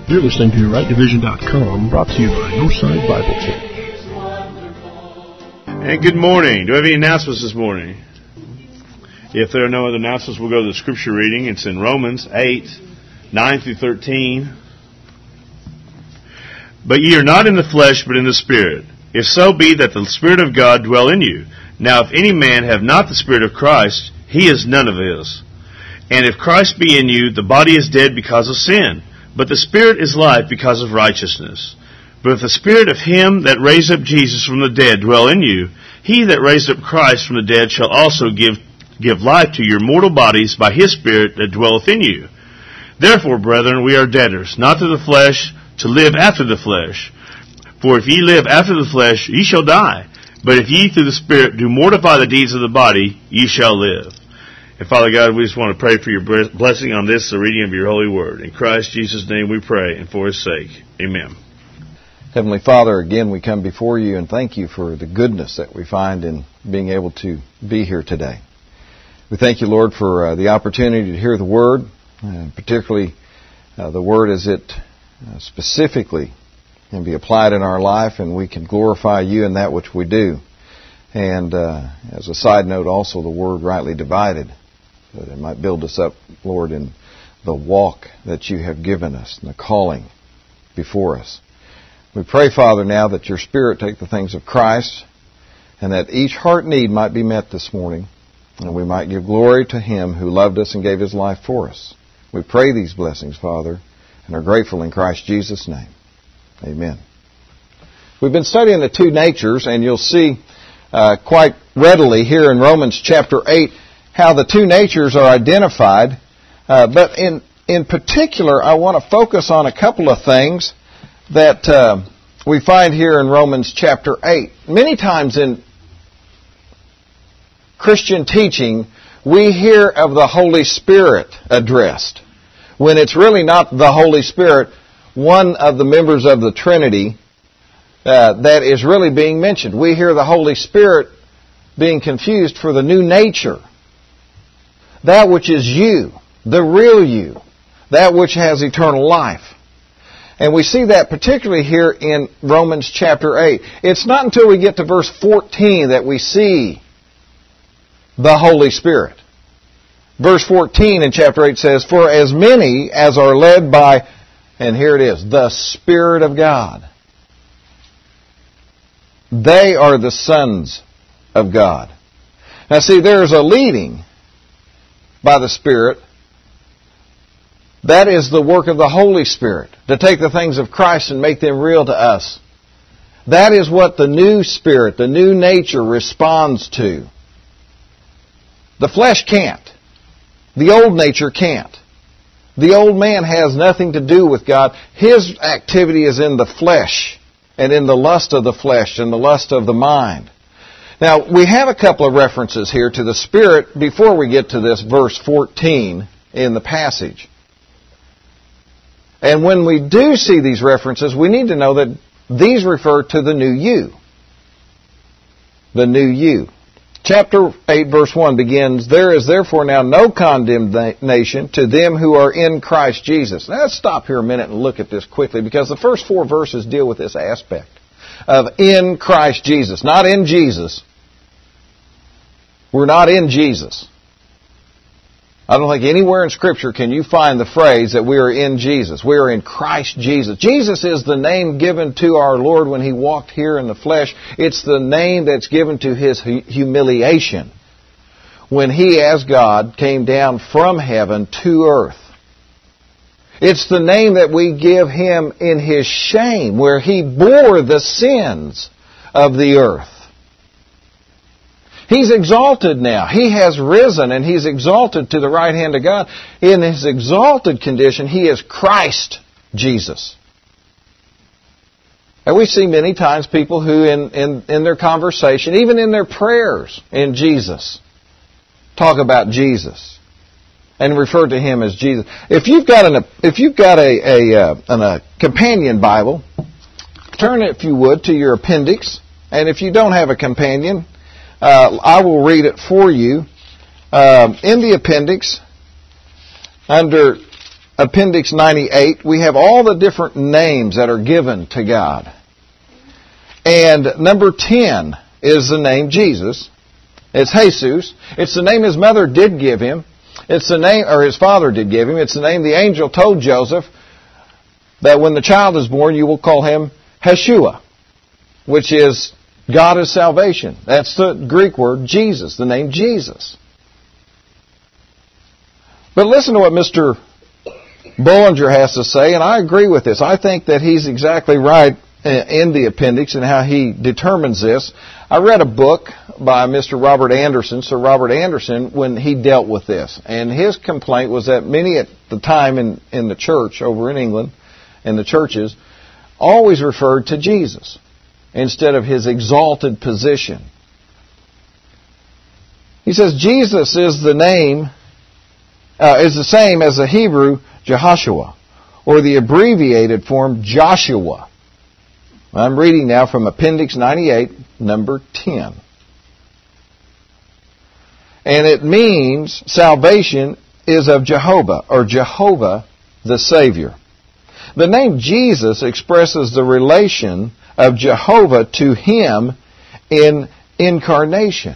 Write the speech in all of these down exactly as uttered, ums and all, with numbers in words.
You're listening to right division dot com, brought to you by Northside Bible Church. And good morning. Do we have any announcements this morning? If there are no other announcements, we'll go to the scripture reading. It's in Romans eight, nine through thirteen. But ye are not in the flesh, but in the Spirit. If so be that the Spirit of God dwell in you. Now if any man have not the Spirit of Christ, he is none of his. And if Christ be in you, the body is dead because of sin, but the Spirit is life because of righteousness. But if the Spirit of him that raised up Jesus from the dead dwell in you, he that raised up Christ from the dead shall also give give life to your mortal bodies by his Spirit that dwelleth in you. Therefore, brethren, we are debtors, not to the flesh, to live after the flesh. For if ye live after the flesh, ye shall die. But if ye through the Spirit do mortify the deeds of the body, ye shall live. And Father God, we just want to pray for your blessing on this, the reading of your holy word. In Christ Jesus' name we pray, and for his sake. Amen. Heavenly Father, again we come before you and thank you for the goodness that we find in being able to be here today. We thank you, Lord, for uh, the opportunity to hear the Word, uh, particularly uh, the Word as it uh, specifically can be applied in our life, and we can glorify you in that which we do. And uh, as a side note, also the Word rightly divided, that it might build us up, Lord, in the walk that you have given us and the calling before us. We pray, Father, now that your Spirit take the things of Christ and that each heart need might be met this morning and we might give glory to him who loved us and gave his life for us. We pray these blessings, Father, and are grateful in Christ Jesus' name. Amen. We've been studying the two natures, and you'll see uh, quite readily here in Romans chapter eight how the two natures are identified. Uh, but in, in particular, I want to focus on a couple of things that uh, we find here in Romans chapter eight. Many times in Christian teaching, we hear of the Holy Spirit addressed, when it's really not the Holy Spirit, one of the members of the Trinity, uh, that is really being mentioned. We hear the Holy Spirit being confused for the new nature, that which is you, the real you, that which has eternal life. And we see that particularly here in Romans chapter eight. It's not until we get to verse fourteen that we see the Holy Spirit. Verse fourteen in chapter eight says, For as many as are led by, and here it is, the Spirit of God, they are the sons of God. Now see, there's a leading by the Spirit. That is the work of the Holy Spirit, to take the things of Christ and make them real to us. That is what the new spirit, the new nature responds to. The flesh can't. The old nature can't. The old man has nothing to do with God. His activity is in the flesh and in the lust of the flesh and the lust of the mind. Now, we have a couple of references here to the Spirit before we get to this verse fourteen in the passage. And when we do see these references, we need to know that these refer to the new you. The new you. Chapter eight, verse one begins, There is therefore now no condemnation to them who are in Christ Jesus. Now let's stop here a minute and look at this quickly, because the first four verses deal with this aspect of in Christ Jesus. Not in Jesus. We're not in Jesus. I don't think anywhere in Scripture can you find the phrase that we are in Jesus. We are in Christ Jesus. Jesus is the name given to our Lord when He walked here in the flesh. It's the name that's given to His humiliation when He, as God, came down from heaven to earth. It's the name that we give Him in His shame, where He bore the sins of the earth. He's exalted now. He has risen and He's exalted to the right hand of God. In His exalted condition, He is Christ Jesus. And we see many times people who in, in, in their conversation, even in their prayers in Jesus, talk about Jesus and refer to Him as Jesus. If you've got an if you've got a a, uh, an, a companion Bible, turn, if you would, to your appendix. And if you don't have a companion, Uh, I will read it for you. Uh, in the appendix, under Appendix ninety-eight, we have all the different names that are given to God. And number ten is the name Jesus. It's Jesus. It's the name his mother did give him. It's the name, or his father did give him. It's the name the angel told Joseph that when the child is born, you will call him Yeshua, which is God is salvation. That's the Greek word Jesus, the name Jesus. But listen to what Mister Bullinger has to say, and I agree with this. I think that he's exactly right in the appendix and how he determines this. I read a book by Mister Robert Anderson, Sir Robert Anderson, when he dealt with this. And his complaint was that many at the time in, in the church over in England, in the churches, always referred to Jesus instead of his exalted position. He says Jesus is the name, uh, is the same as the Hebrew Jehoshua, or the abbreviated form Joshua. I'm reading now from Appendix ninety-eight, number ten. And it means salvation is of Jehovah, or Jehovah the Savior. The name Jesus expresses the relation of Jehovah to him in incarnation,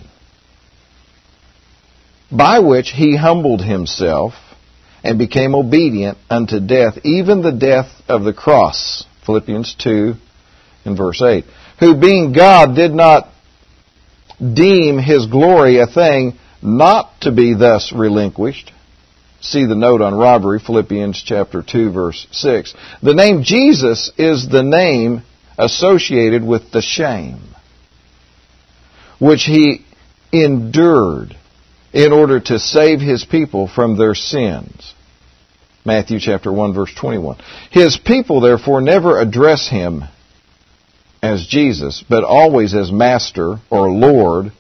by which he humbled himself and became obedient unto death, even the death of the cross. Philippians two and verse eight. Who being God did not deem his glory a thing not to be thus relinquished. See the note on robbery, Philippians chapter two, verse six. The name Jesus is the name associated with the shame which he endured in order to save his people from their sins. Matthew chapter one, verse twenty-one. His people, therefore, never address him as Jesus, but always as Master or Lord.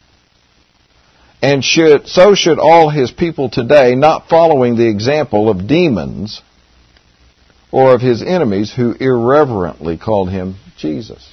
And should so should all his people today, not following the example of demons or of his enemies who irreverently called him Jesus.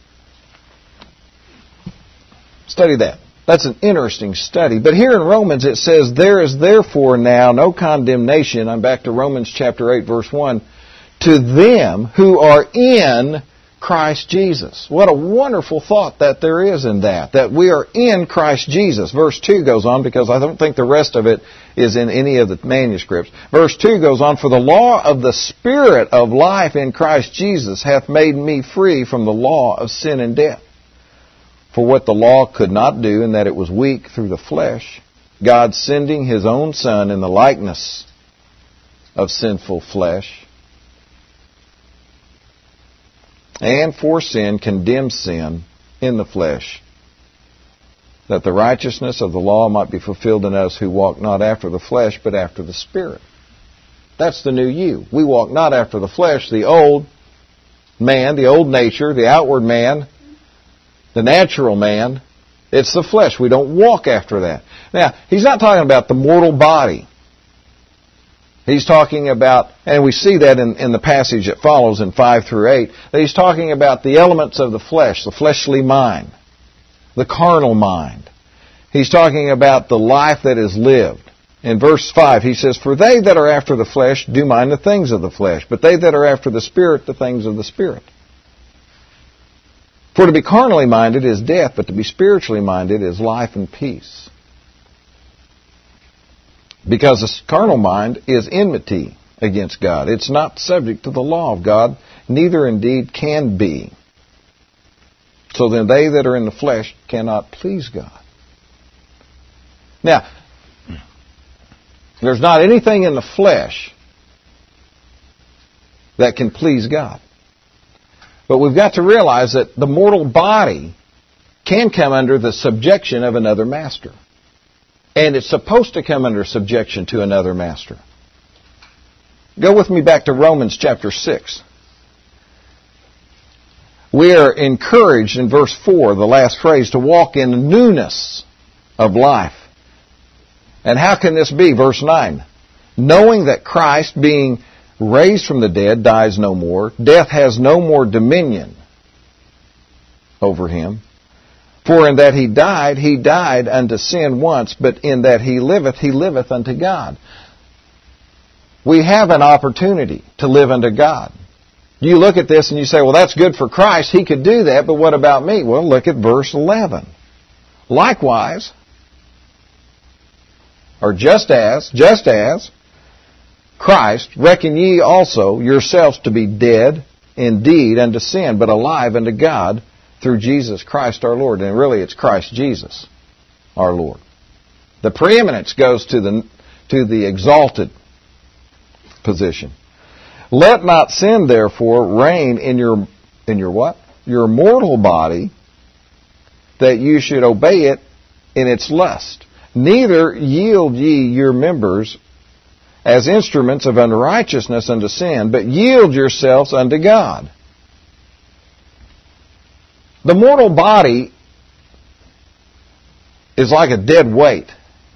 Study that. That's an interesting study. But here in Romans it says, there is therefore now no condemnation, I'm back to Romans chapter eight, verse one, to them who are in Christ Jesus. What a wonderful thought that there is in that, that we are in Christ Jesus. Verse two goes on, because I don't think the rest of it is in any of the manuscripts. Verse two goes on, for the law of the Spirit of life in Christ Jesus hath made me free from the law of sin and death. For what the law could not do, in that it was weak through the flesh, God sending his own Son in the likeness of sinful flesh, and for sin condemned sin in the flesh, that the righteousness of the law might be fulfilled in us who walk not after the flesh, but after the Spirit. That's the new you. We walk not after the flesh, the old man, the old nature, the outward man, the natural man. It's the flesh. We don't walk after that. Now, he's not talking about the mortal body. He's talking about, and we see that in, in the passage that follows in five through eight, that he's talking about the elements of the flesh, the fleshly mind, the carnal mind. He's talking about the life that is lived. In verse five, he says, for they that are after the flesh do mind the things of the flesh, but they that are after the Spirit, the things of the Spirit. For to be carnally minded is death, but to be spiritually minded is life and peace. Because the carnal mind is enmity against God. It's not subject to the law of God, neither indeed can be. So then they that are in the flesh cannot please God. Now, there's not anything in the flesh that can please God. But we've got to realize that the mortal body can come under the subjection of another master. And it's supposed to come under subjection to another master. Go with me back to Romans chapter six. We are encouraged in verse four, the last phrase, to walk in newness of life. And how can this be? Verse nine. Knowing that Christ, being raised from the dead, dies no more, death has no more dominion over him. For in that he died, he died unto sin once, but in that he liveth, he liveth unto God. we have an opportunity to live unto God. You look at this and you say, well, that's good for Christ. He could do that, but what about me? Well, look at verse eleven. Likewise, or just as, just as, Christ, reckon ye also yourselves to be dead indeed unto sin, but alive unto God through Jesus Christ our Lord. And really it's Christ Jesus our Lord. The preeminence goes to the to the exalted position. Let not sin therefore reign in your in your what? Your mortal body, that you should obey it in its lust. Neither yield ye your members as instruments of unrighteousness unto sin, but yield yourselves unto God. The mortal body is like a dead weight.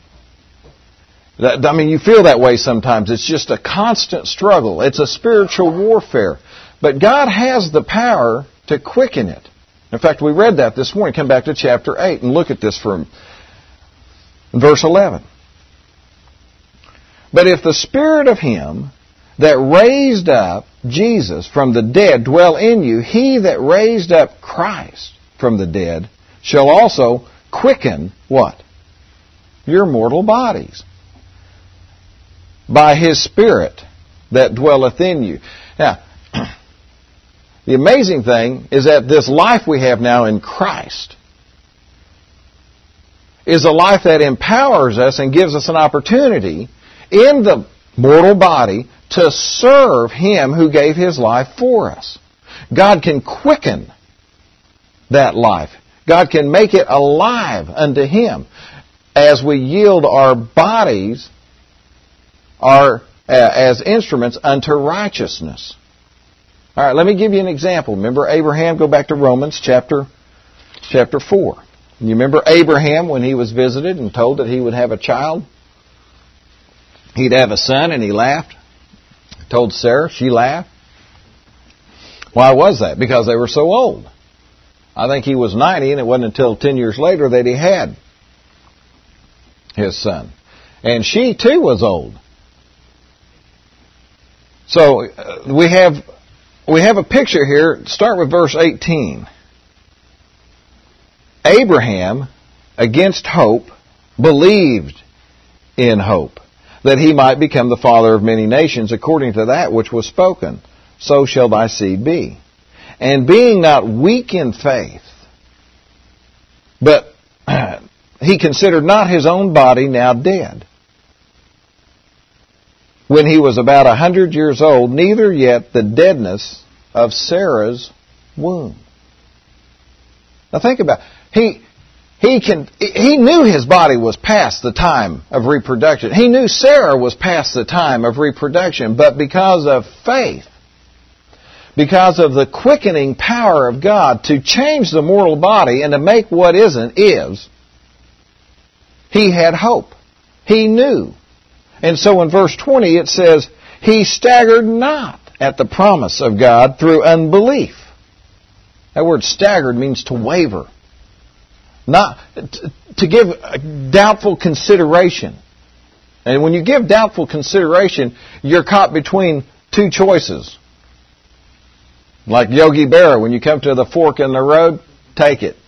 I mean, you feel that way sometimes. It's just a constant struggle. It's a spiritual warfare. But God has the power to quicken it. In fact, we read that this morning. Come back to chapter eight and look at this from verse eleven. But if the Spirit of Him that raised up Jesus from the dead dwell in you, He that raised up Christ from the dead shall also quicken what? Your mortal bodies by His Spirit that dwelleth in you. Now, the amazing thing is that this life we have now in Christ is a life that empowers us and gives us an opportunity in the mortal body to serve Him who gave His life for us. God can quicken that life. God can make it alive unto Him as we yield our bodies are uh, as instruments unto righteousness. All right, let me give you an example. Remember Abraham? Go back to Romans chapter chapter four. You remember Abraham when he was visited and told that he would have a child? He'd have a son, and he laughed. Told Sarah, she laughed. Why was that? Because they were so old. I think he was ninety, and it wasn't until ten years later that he had his son. And she too was old. So uh, we have we have a picture here. Start with verse eighteen. Abraham, against hope, believed in hope, that he might become the father of many nations, according to that which was spoken, so shall thy seed be. And being not weak in faith, but he considered not his own body now dead, when he was about a hundred years old, neither yet the deadness of Sarah's womb. Now think about it. He He can. He knew his body was past the time of reproduction. He knew Sarah was past the time of reproduction. But because of faith, because of the quickening power of God to change the mortal body and to make what isn't is, he had hope. He knew. And so in verse twenty it says, he staggered not at the promise of God through unbelief. That word staggered means to waver. Not to give doubtful consideration. And when you give doubtful consideration, you're caught between two choices. Like Yogi Berra, when you come to the fork in the road, take it.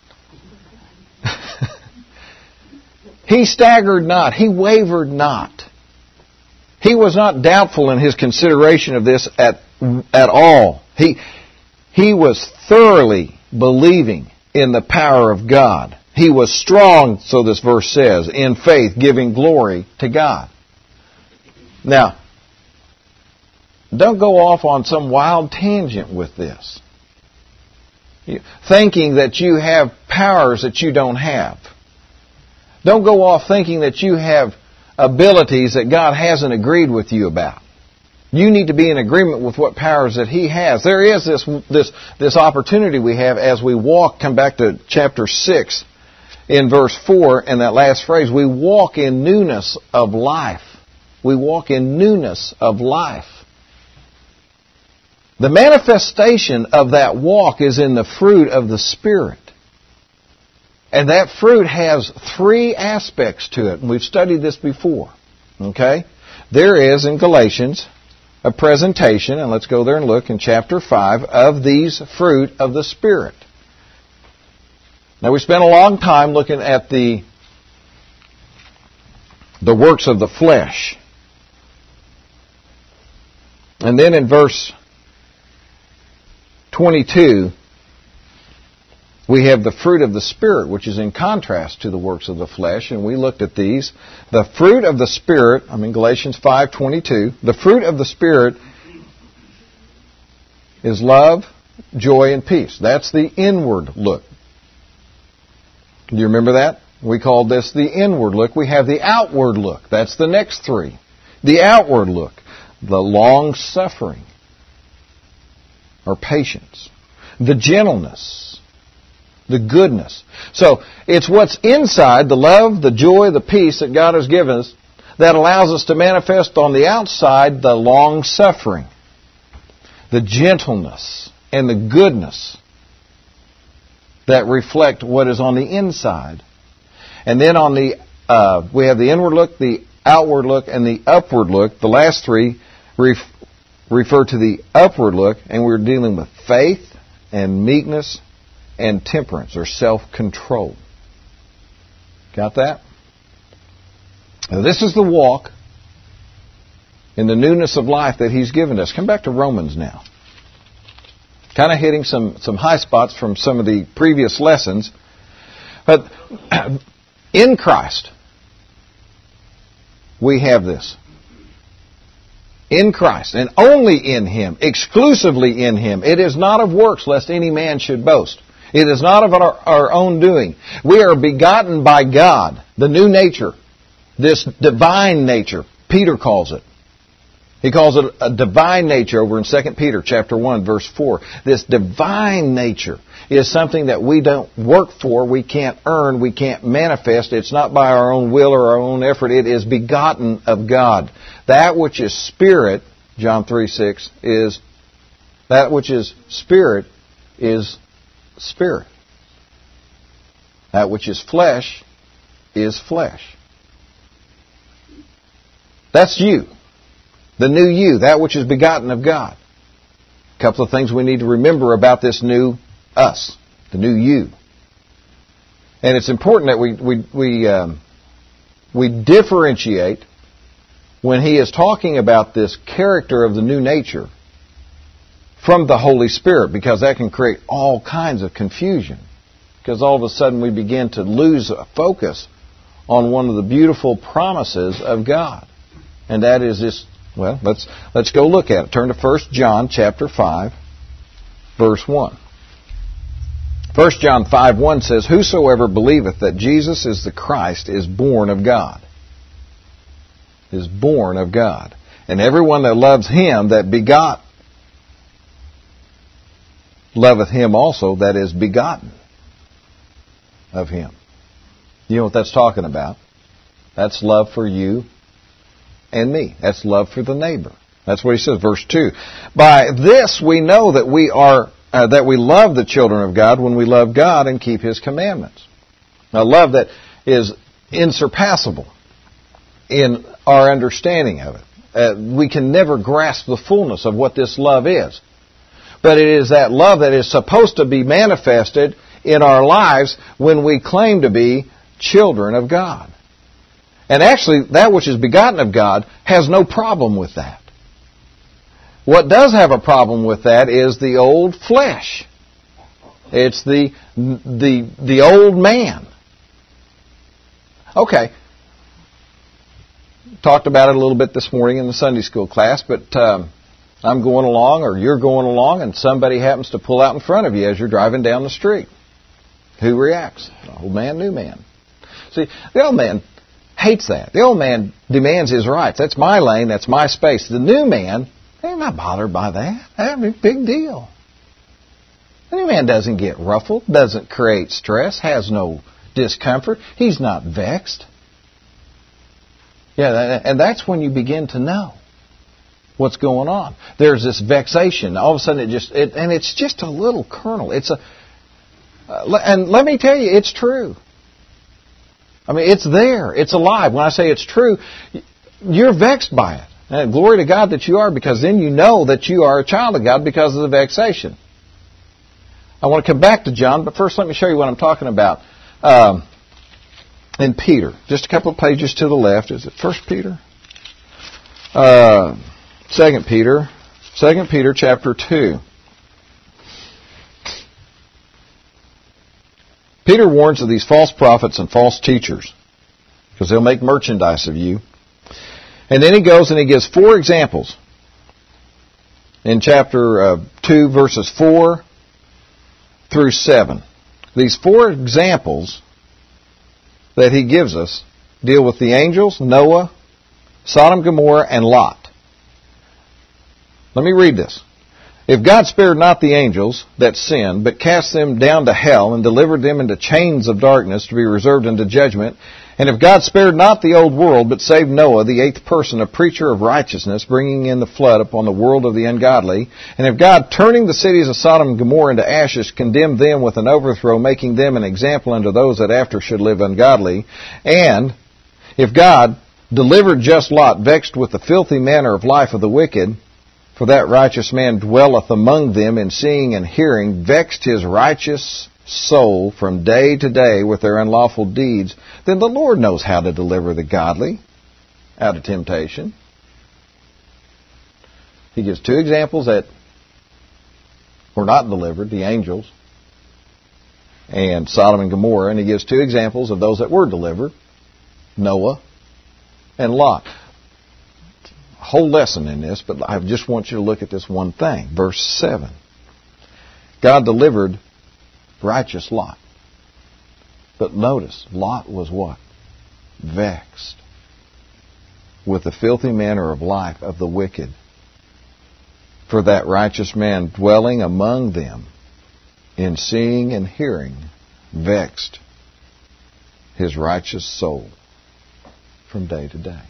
He staggered not. He wavered not. He was not doubtful in his consideration of this at at all. He he was thoroughly believing in the power of God. He was strong, so this verse says, in faith, giving glory to God. Now, don't go off on some wild tangent with this, thinking that you have powers that you don't have. Don't go off thinking that you have abilities that God hasn't agreed with you about. You need to be in agreement with what powers that He has. There is this this this opportunity we have as we walk. Come back to chapter six in verse four and that last phrase. We walk in newness of life. We walk in newness of life. The manifestation of that walk is in the fruit of the Spirit. And that fruit has three aspects to it. And we've studied this before. Okay? there is in Galatians a presentation, and let's go there and look in chapter five, of these fruit of the Spirit. Now, we spent a long time looking at the, the works of the flesh. And then in verse twenty-two, we have the fruit of the Spirit, which is in contrast to the works of the flesh, and we looked at these. The fruit of the Spirit, I mean Galatians five twenty-two, the fruit of the Spirit is love, joy, and peace. That's the inward look. Do you remember that? We called this the inward look. We have the outward look. That's the next three. The outward look, the long-suffering, or patience, the gentleness, the goodness. So it's what's inside, the love, the joy, the peace that God has given us, that allows us to manifest on the outside the long-suffering, the gentleness, and the goodness that reflect what is on the inside. And then on the, uh, we have the inward look, the outward look, and the upward look. The last three ref, refer to the upward look, and we're dealing with faith and meekness and temperance, or self-control. Got that? Now, this is the walk in the newness of life that He's given us. Come back to Romans now. Kind of hitting some, some high spots from some of the previous lessons. But in Christ, we have this. In Christ, and only in Him, exclusively in Him. It is not of works, lest any man should boast. It is not of our, our own doing. We are begotten by God, the new nature, this divine nature. Peter calls it. He calls it a divine nature over in Second Peter chapter one, verse four. This divine nature is something that we don't work for, we can't earn, we can't manifest. It's not by our own will or our own effort. It is begotten of God. That which is spirit, John three six, is that which is spirit is spirit. That which is flesh is flesh. That's you. The new you, that which is begotten of God. A couple of things we need to remember about this new us, the new you. And it's important that we we we um, we differentiate when he is talking about this character of the new nature from the Holy Spirit, because that can create all kinds of confusion. Because all of a sudden we begin to lose focus on one of the beautiful promises of God, and that is this. Well, let's let's go look at it. Turn to First John chapter five, verse one. First John five one says, "Whosoever believeth that Jesus is the Christ is born of God." Is born of God. And everyone that loves Him that begot loveth Him also that is begotten of Him. You know what that's talking about? That's love for you and me. That's love for the neighbor. That's what he says, verse two. By this we know that we are uh, that we love the children of God when we love God and keep His commandments. Now, love that is insurpassable in our understanding of it. Uh, we can never grasp the fullness of what this love is. But it is that love that is supposed to be manifested in our lives when we claim to be children of God. And actually, that which is begotten of God has no problem with that. What does have a problem with that is the old flesh. It's the the the old man. Okay. Talked about it a little bit this morning in the Sunday school class, but um, I'm going along, or you're going along, and somebody happens to pull out in front of you as you're driving down the street. Who reacts? The old man, new man. See, the old man hates that. The old man demands his rights. That's my lane. That's my space. The new man, they're not bothered by that. That's a big deal. The new man doesn't get ruffled, doesn't create stress, has no discomfort. He's not vexed. Yeah, and that's when you begin to know what's going on. There's this vexation. All of a sudden, it just it, and it's just a little kernel. It's a, uh, and let me tell you, it's true. I mean, it's there. It's alive. When I say it's true, you're vexed by it. And glory to God that you are, because then you know that you are a child of God because of the vexation. I want to come back to John, but first let me show you what I'm talking about. Um, in Peter, just a couple of pages to the left. Is it First Peter? Uh, Second Peter. Second Peter chapter two. Peter warns of these false prophets and false teachers, because they'll make merchandise of you. And then he goes and he gives four examples in chapter uh, two, verses four through seven. These four examples that he gives us deal with the angels, Noah, Sodom, Gomorrah, and Lot. Let me read this. If God spared not the angels that sinned, but cast them down to hell and delivered them into chains of darkness to be reserved unto judgment, and if God spared not the old world, but saved Noah, the eighth person, a preacher of righteousness, bringing in the flood upon the world of the ungodly, and if God, turning the cities of Sodom and Gomorrah into ashes, condemned them with an overthrow, making them an example unto those that after should live ungodly, and if God delivered just Lot, vexed with the filthy manner of life of the wicked, for that righteous man dwelleth among them in seeing and hearing, vexed his righteous soul from day to day with their unlawful deeds, then the Lord knows how to deliver the godly out of temptation. He gives two examples that were not delivered, the angels and Sodom and Gomorrah, and he gives two examples of those that were delivered, Noah and Lot. A whole lesson in this, but I just want you to look at this one thing. Verse seven. God delivered righteous Lot. But notice, Lot was what? Vexed with the filthy manner of life of the wicked. For that righteous man dwelling among them in seeing and hearing, vexed his righteous soul from day to day.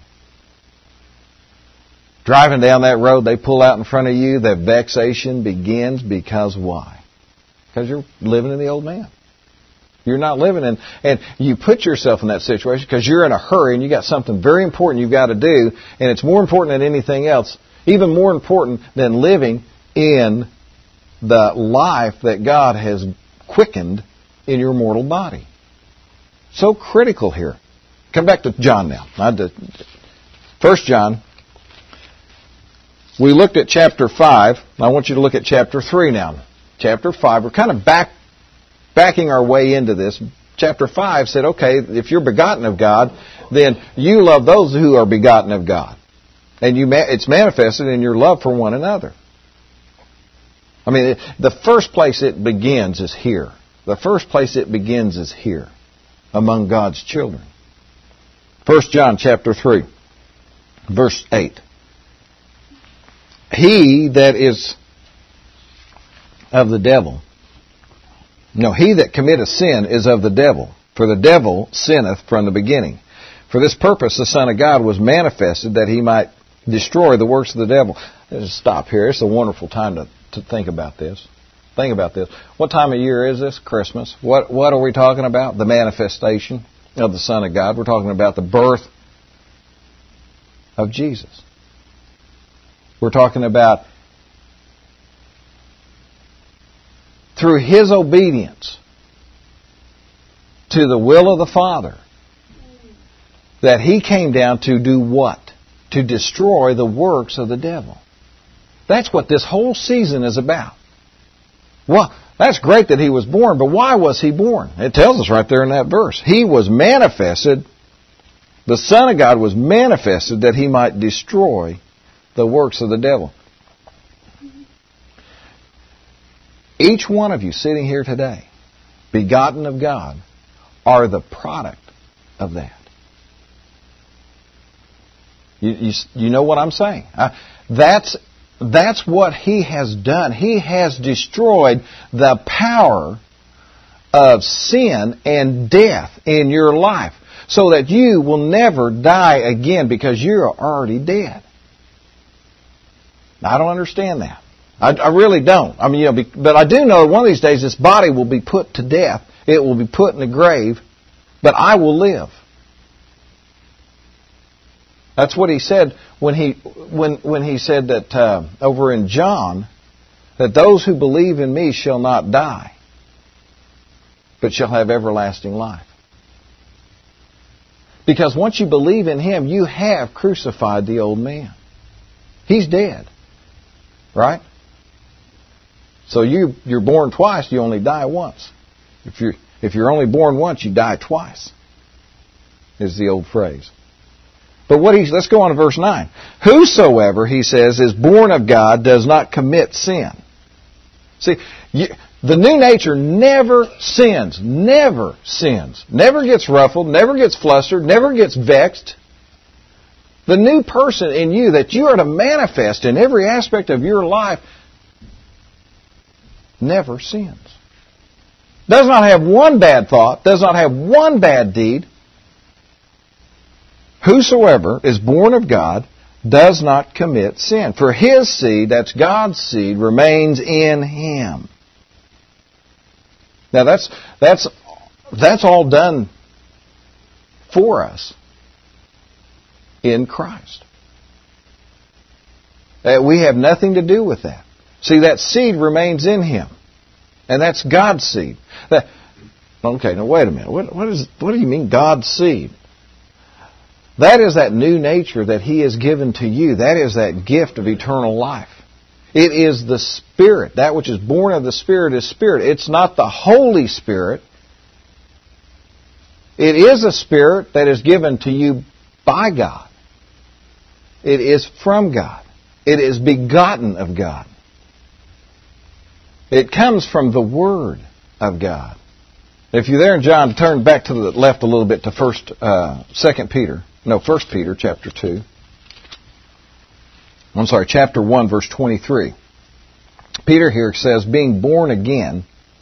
Driving down that road, they pull out in front of you, that vexation begins because why? Because you're living in the old man. You're not living in, and you put yourself in that situation because you're in a hurry and you got something very important you've got to do, and it's more important than anything else, even more important than living in the life that God has quickened in your mortal body. So critical here. Come back to John now. First John. We looked at chapter five. I want you to look at chapter three now. Chapter five, we're kind of back, backing our way into this. Chapter five said, okay, if you're begotten of God, then you love those who are begotten of God. And you, it's manifested in your love for one another. I mean, the first place it begins is here. The first place it begins is here, among God's children. First John chapter three, verse eight. He that is of the devil, no, he that committeth sin is of the devil, for the devil sinneth from the beginning. For this purpose the Son of God was manifested, that he might destroy the works of the devil. Let's just stop here. It's a wonderful time to, to think about this. Think about this. What time of year is this? Christmas. What what are we talking about? The manifestation of the Son of God. We're talking about the birth of Jesus. We're talking about through His obedience to the will of the Father, that He came down to do what? To destroy the works of the devil. That's what this whole season is about. Well, that's great that He was born, but why was He born? It tells us right there in that verse. He was manifested, the Son of God was manifested that He might destroy the works of the devil. Each one of you sitting here today, begotten of God, are the product of that. You, you, you know what I'm saying? Uh, that's, that's what He has done. He has destroyed the power of sin and death in your life so that you will never die again because you're already dead. I don't understand that. I, I really don't. I mean, you know, but I do know one of these days this body will be put to death. It will be put in the grave, but I will live. That's what he said when he when when he said that uh, over in John, that those who believe in me shall not die, but shall have everlasting life. Because once you believe in him, you have crucified the old man. He's dead. Right? So you, you're born twice, you only die once. If you're, if you're only born once, you die twice, is the old phrase. But what he's, let's go on to verse nine. Whosoever, he says, is born of God does not commit sin. See, you, the new nature never sins, never sins, never gets ruffled, never gets flustered, never gets vexed. The new person in you that you are to manifest in every aspect of your life never sins. Does not have one bad thought, does not have one bad deed. Whosoever is born of God does not commit sin. For his seed, that's God's seed, remains in him. Now that's that's that's all done for us in Christ. Uh, we have nothing to do with that. See, that seed remains in him. And that's God's seed. That, okay, now wait a minute. What, what, is, what do you mean God's seed? That is that new nature that he has given to you. That is that gift of eternal life. It is the Spirit. That which is born of the Spirit is Spirit. It's not the Holy Spirit. It is a Spirit that is given to you by God. It is from God. It is begotten of God. It comes from the Word of God. If you're there in John, turn back to the left a little bit to First, uh, Second Peter. No, First Peter, chapter two. I'm sorry, chapter one, verse twenty-three. Peter here says, being born again,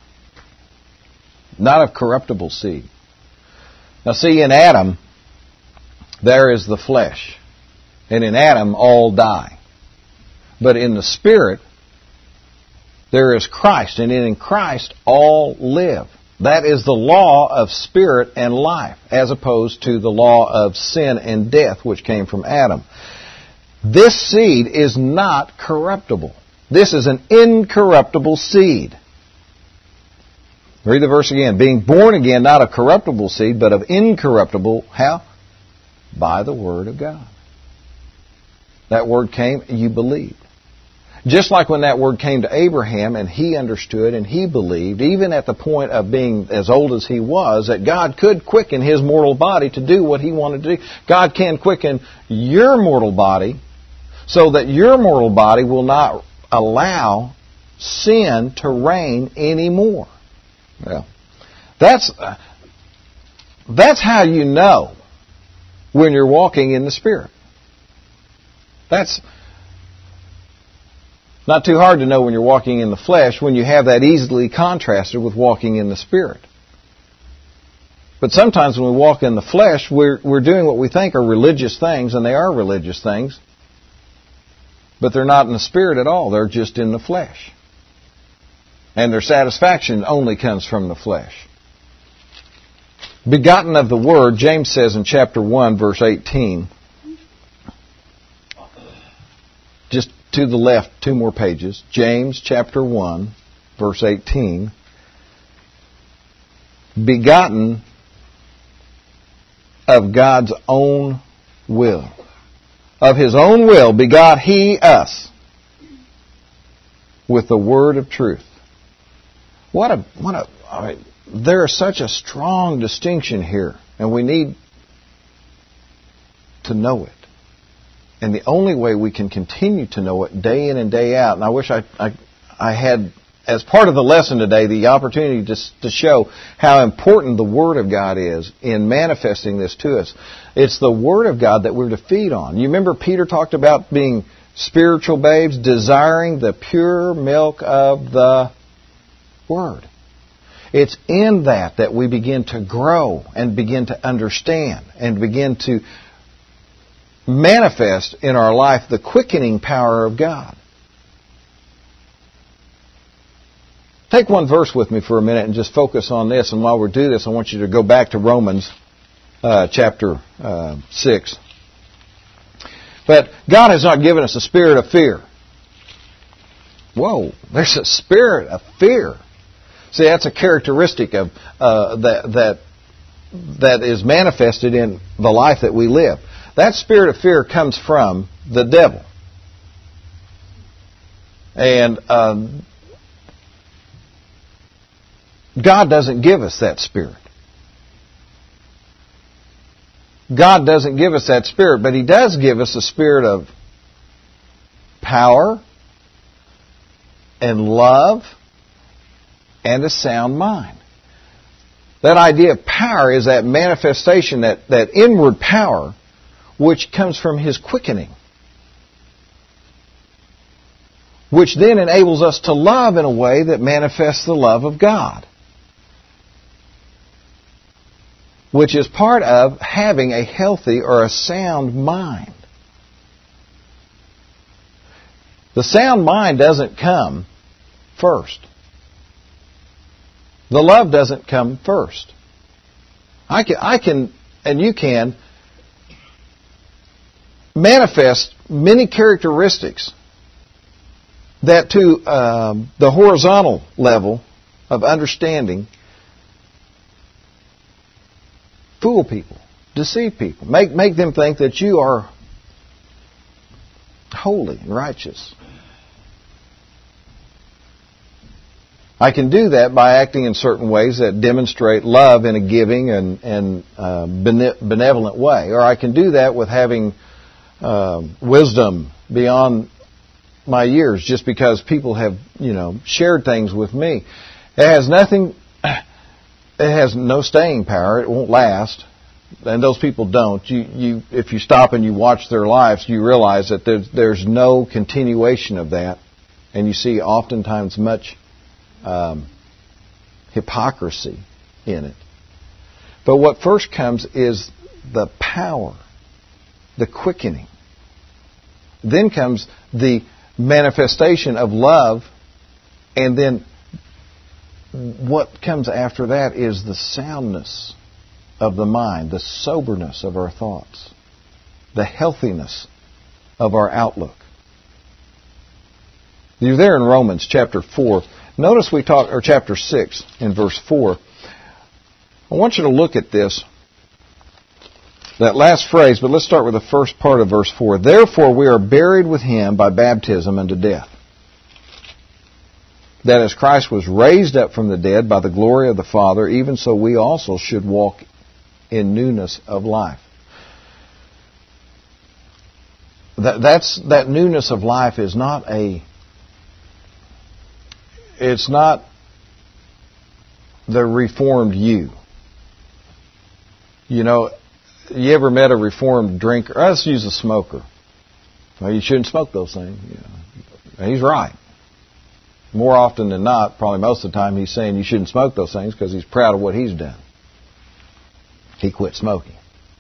not of corruptible seed. Now see, in Adam, there is the flesh. And in Adam, all die. But in the Spirit, there is Christ. And in Christ, all live. That is the law of spirit and life, as opposed to the law of sin and death, which came from Adam. This seed is not corruptible. This is an incorruptible seed. Read the verse again. Being born again, not of corruptible seed, but of incorruptible. How? By the Word of God. That Word came, you believed. Just like when that Word came to Abraham and he understood and he believed, even at the point of being as old as he was, that God could quicken his mortal body to do what he wanted to do. God can quicken your mortal body so that your mortal body will not allow sin to reign anymore. Well, that's, uh, that's how you know when you're walking in the Spirit. That's not too hard to know when you're walking in the flesh, when you have that easily contrasted with walking in the Spirit. But sometimes when we walk in the flesh, we're, we're doing what we think are religious things, and they are religious things, but they're not in the Spirit at all. They're just in the flesh. And their satisfaction only comes from the flesh. Begotten of the Word, James says in chapter one, verse eighteen, just to the left, two more pages, James chapter one, verse eighteen, begotten of God's own will. Of His own will begot He us with the word of truth. What a, what a, I mean, there is such a strong distinction here, and we need to know it. And the only way we can continue to know it day in and day out, and I wish I, I, I had, as part of the lesson today, the opportunity to, to show how important the Word of God is in manifesting this to us. It's the Word of God that we're to feed on. You remember Peter talked about being spiritual babes, desiring the pure milk of the Word. It's in that that we begin to grow and begin to understand and begin to manifest in our life the quickening power of God. Take one verse with me for a minute and just focus on this. And while we do this, I want you to go back to Romans uh, chapter uh, six. But God has not given us a spirit of fear. Whoa, there's a spirit of fear. See, that's a characteristic of uh, that that that is manifested in the life that we live. That spirit of fear comes from the devil. And um, God doesn't give us that spirit. God doesn't give us that spirit, but He does give us a spirit of power and love and a sound mind. That idea of power is that manifestation, that, that inward power, which comes from His quickening, which then enables us to love in a way that manifests the love of God, which is part of having a healthy or a sound mind. The sound mind doesn't come first. The love doesn't come first. I can, I can, and you can manifest many characteristics that to um, the horizontal level of understanding fool people, deceive people, make, make them think that you are holy and righteous. I can do that by acting in certain ways that demonstrate love in a giving and, and uh, benevolent way. Or I can do that with having uh, wisdom beyond my years just because people have, you know, shared things with me. It has nothing, it has no staying power. It won't last. And those people don't. You, you, if you stop and you watch their lives, you realize that there's, there's no continuation of that. And you see oftentimes much Um, hypocrisy in it. But what first comes is the power, the quickening. Then comes the manifestation of love, and then what comes after that is the soundness of the mind, the soberness of our thoughts, the healthiness of our outlook. You're there in Romans chapter four. Notice we talk, or chapter six in verse four. I want you to look at this, that last phrase, but let's start with the first part of verse four. Therefore we are buried with Him by baptism unto death, that as Christ was raised up from the dead by the glory of the Father, even so we also should walk in newness of life. That, that's, that newness of life is not a It's not the reformed you. You know, you ever met a reformed drinker? Let's use a smoker. Well, you shouldn't smoke those things. You know. He's right. More often than not, probably most of the time, he's saying you shouldn't smoke those things because he's proud of what he's done. He quit smoking.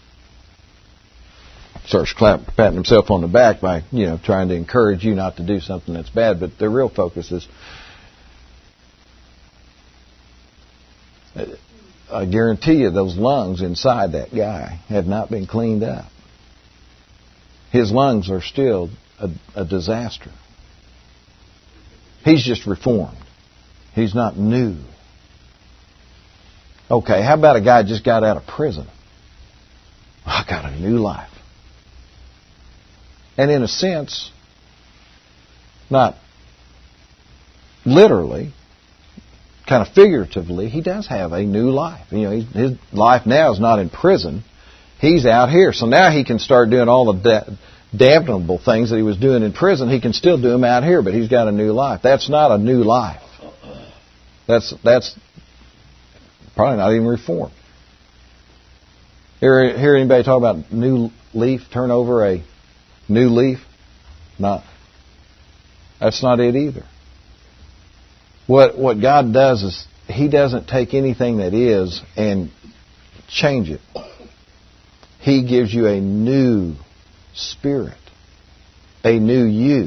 Starts clap, patting himself on the back by, you know, trying to encourage you not to do something that's bad. But the real focus is, I guarantee you those lungs inside that guy have not been cleaned up. His lungs are still a, a disaster. He's just reformed. He's not new. Okay, how about a guy just got out of prison? I got a new life. And in a sense, not literally, kind of figuratively, he does have a new life. You know, his life now is not in prison. He's out here. So now he can start doing all the da- damnable things that he was doing in prison. He can still do them out here, but he's got a new life. That's not a new life. That's that's probably not even reformed. Hear, hear anybody talk about new leaf, turn over a new leaf? Not. That's not it either. What what God does is He doesn't take anything that is and change it. He gives you a new spirit, a new you.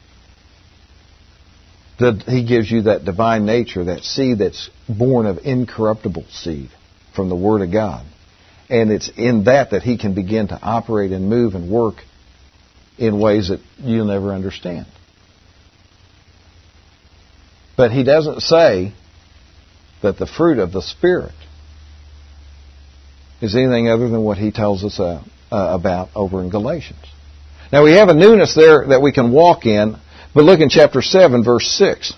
That He gives you that divine nature, that seed that's born of incorruptible seed from the Word of God. And it's in that that He can begin to operate and move and work in ways that you'll never understand. But he doesn't say that the fruit of the Spirit is anything other than what he tells us uh, uh, about over in Galatians. Now we have a newness there that we can walk in, but look in chapter seven, verse six.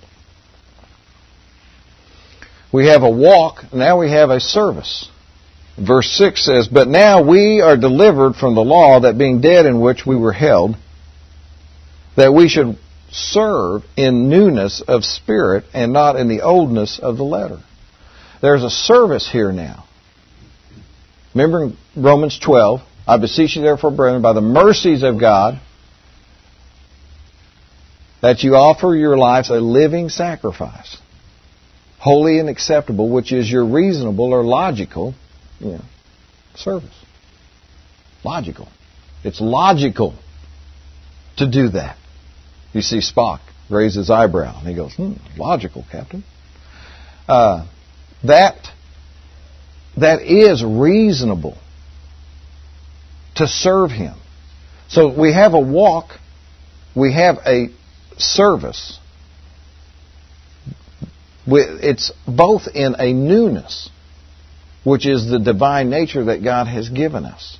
We have a walk, now we have a service. Verse six says, "But now we are delivered from the law, that being dead in which we were held, that we should serve in newness of spirit and not in the oldness of the letter." There's a service here now. Remember in Romans twelve, "I beseech you therefore, brethren, by the mercies of God, that you offer your lives a living sacrifice, holy and acceptable, which is your reasonable or logical you know, service." Logical. It's logical to do that. You see Spock raise his eyebrow, and he goes, hmm, logical, Captain. Uh, that, that is reasonable to serve Him. So we have a walk, we have a service. It's both in a newness, which is the divine nature that God has given us.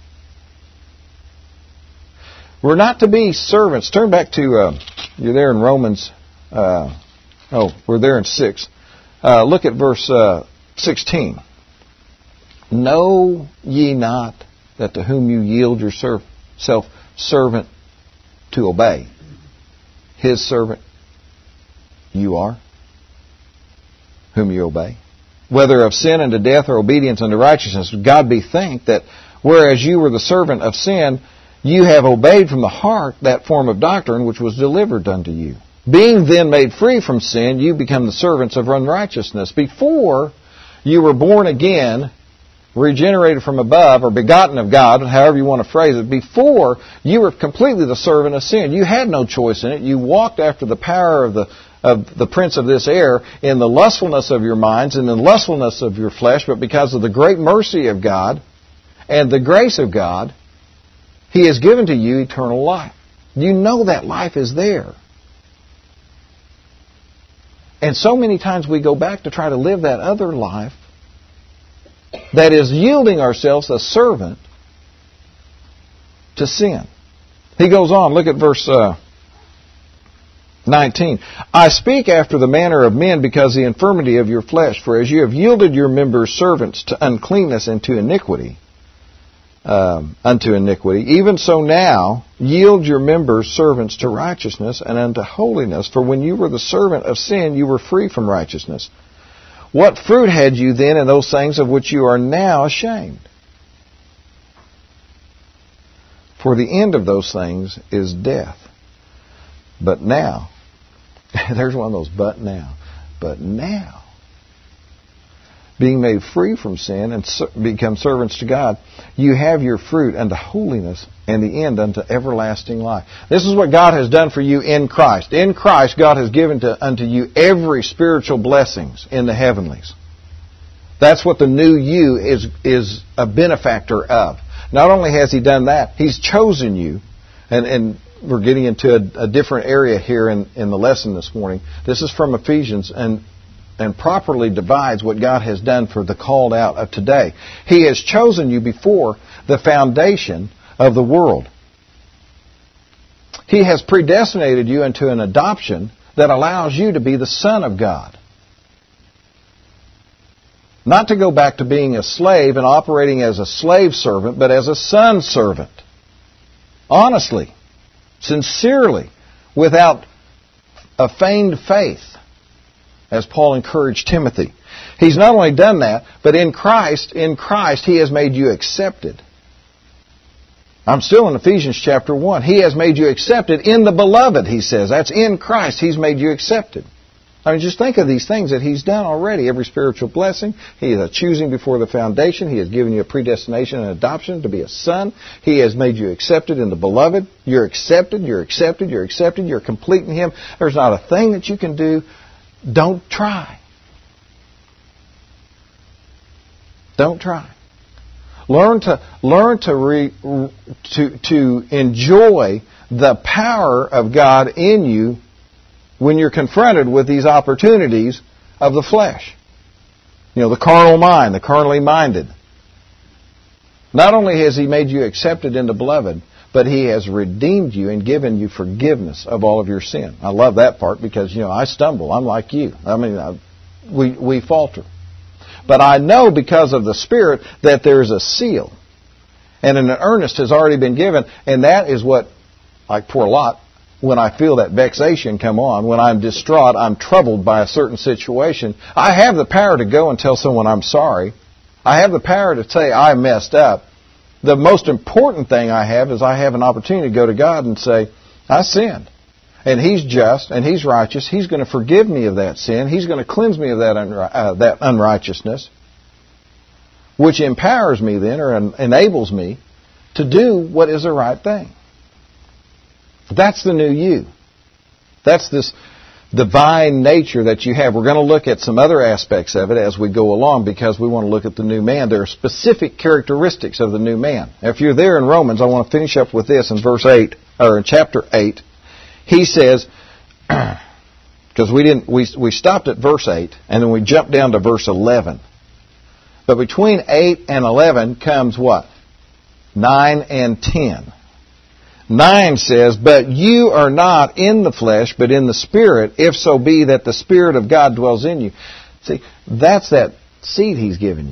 We're not to be servants. Turn back to, uh, you're there in Romans, uh, oh, we're there in six. Uh, look at verse uh, sixteen. "Know ye not that to whom you yield yourself servant to obey, His servant you are, whom you obey? Whether of sin unto death or obedience unto righteousness, God be thanked that whereas you were the servant of sin, you have obeyed from the heart that form of doctrine which was delivered unto you. Being then made free from sin, you become the servants of unrighteousness. Before you were born again, regenerated from above, or begotten of God, however you want to phrase it, before you were completely the servant of sin. You had no choice in it. You walked after the power of the of the prince of this air in the lustfulness of your minds and in the lustfulness of your flesh, but because of the great mercy of God and the grace of God, He has given to you eternal life. You know that life is there. And so many times we go back to try to live that other life that is yielding ourselves a servant to sin. He goes on, look at verse uh, nineteen. "I speak after the manner of men because the infirmity of your flesh, for as you have yielded your members servants to uncleanness and to iniquity, Um, unto iniquity, even so now yield your members servants to righteousness and unto holiness. For when you were the servant of sin, you were free from righteousness. What fruit had you then in those things of which you are now ashamed? For the end of those things is death. But now," there's one of those but now, "but now, being made free from sin and become servants to God, you have your fruit unto holiness and the end unto everlasting life." This is what God has done for you in Christ. In Christ, God has given to, unto you every spiritual blessings in the heavenlies. That's what the new you is, is a benefactor of. Not only has He done that, He's chosen you. And, and we're getting into a, a different area here in, in the lesson this morning. This is from Ephesians, and and properly divides what God has done for the called out of today. He has chosen you before the foundation of the world. He has predestinated you into an adoption that allows you to be the son of God. Not to go back to being a slave and operating as a slave servant, but as a son servant. Honestly, sincerely, without a feigned faith, as Paul encouraged Timothy. He's not only done that, but in Christ, in Christ, He has made you accepted. I'm still in Ephesians chapter one. He has made you accepted in the beloved, he says. That's in Christ. He's made you accepted. I mean, just think of these things that He's done already. Every spiritual blessing. He is a choosing before the foundation. He has given you a predestination and adoption to be a son. He has made you accepted in the beloved. You're accepted, you're accepted, you're accepted. You're complete in Him. There's not a thing that you can do. Don't try. Don't try. Learn to learn to re, to to enjoy the power of God in you when you're confronted with these opportunities of the flesh. You know, the carnal mind, the carnally minded. Not only has He made you accepted in the beloved, but He has redeemed you and given you forgiveness of all of your sin. I love that part because, you know, I stumble. I'm like you. I mean, I, we we falter. But I know because of the Spirit that there's a seal. And an earnest has already been given. And that is what, like poor Lot, when I feel that vexation come on, when I'm distraught, I'm troubled by a certain situation, I have the power to go and tell someone I'm sorry. I have the power to say I messed up. The most important thing I have is I have an opportunity to go to God and say, I sinned. And He's just and He's righteous. He's going to forgive me of that sin. He's going to cleanse me of that unri- uh, that unrighteousness, which empowers me then or en- enables me to do what is the right thing. That's the new you. That's this divine nature that you have. We're going to look at some other aspects of it as we go along because we want to look at the new man. There are specific characteristics of the new man. Now, if you're there in Romans, I want to finish up with this in verse eight, or in chapter eight. He says, because we didn't, we we stopped at verse eight, and then we jumped down to verse eleven. But between eight and eleven comes what? nine and ten. nine says, but you are not in the flesh, but in the Spirit, if so be that the Spirit of God dwells in you. See, that's that seed He's given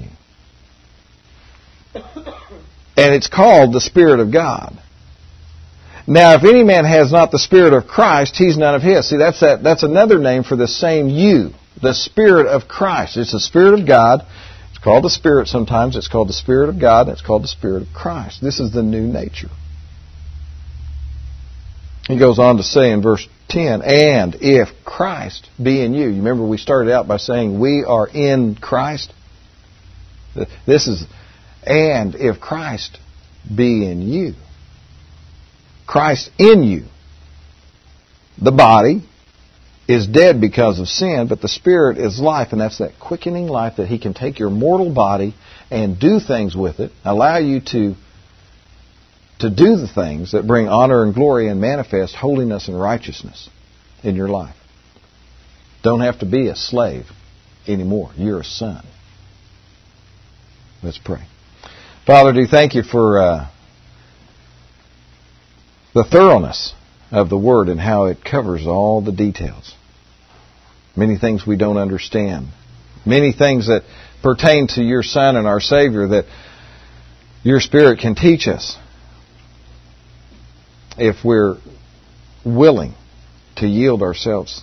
you. And it's called the Spirit of God. Now, if any man has not the Spirit of Christ, he's none of His. See, that's that. That's another name for the same you, the Spirit of Christ. It's the Spirit of God. It's called the Spirit sometimes. It's called the Spirit of God. It's called the Spirit of Christ. This is the new nature. He goes on to say in verse ten, and if Christ be in you. You remember we started out by saying we are in Christ? This is, and if Christ be in you. Christ in you. The body is dead because of sin, but the Spirit is life, and that's that quickening life that He can take your mortal body and do things with it, allow you to to do the things that bring honor and glory and manifest holiness and righteousness in your life. Don't have to be a slave anymore. You're a son. Let's pray. Father, do thank You for uh, the thoroughness of the Word and how it covers all the details. Many things we don't understand. Many things that pertain to Your Son and our Savior that Your Spirit can teach us if we're willing to yield ourselves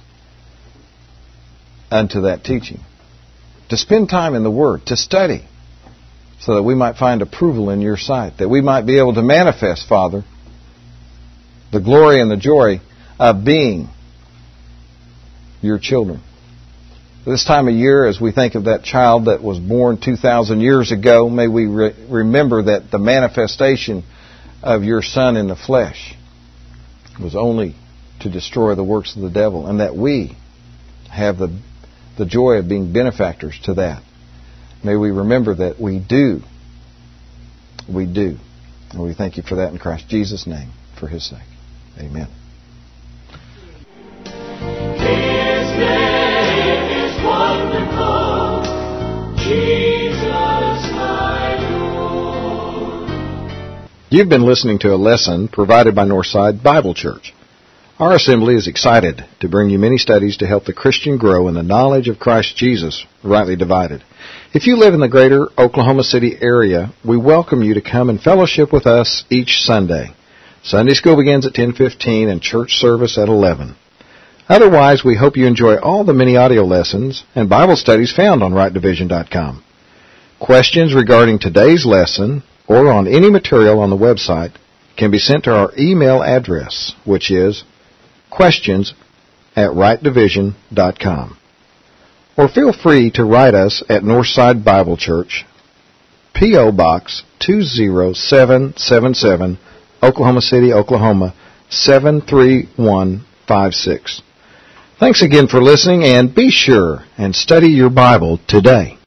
unto that teaching. To spend time in the Word, to study, so that we might find approval in Your sight, that we might be able to manifest, Father, the glory and the joy of being Your children. This time of year, as we think of that child that was born two thousand years ago, may we re- remember that the manifestation of Your Son in the flesh was only to destroy the works of the devil, and that we have the the joy of being benefactors to that. May we remember that we do. We do. And we thank You for that in Christ Jesus' name, for His sake. Amen. His name is wonderful, Jesus my Lord. You've been listening to a lesson provided by Northside Bible Church. Our assembly is excited to bring you many studies to help the Christian grow in the knowledge of Christ Jesus, rightly divided. If you live in the greater Oklahoma City area, we welcome you to come and fellowship with us each Sunday. Sunday school begins at ten fifteen and church service at eleven. Otherwise, we hope you enjoy all the many audio lessons and Bible studies found on right division dot com. Questions regarding today's lesson or on any material on the website can be sent to our email address, which is questions at right division dot com. Or feel free to write us at Northside Bible Church, P O. Box two zero seven seven seven, Oklahoma City, Oklahoma seven three one five six. Thanks again for listening, and be sure and study your Bible today.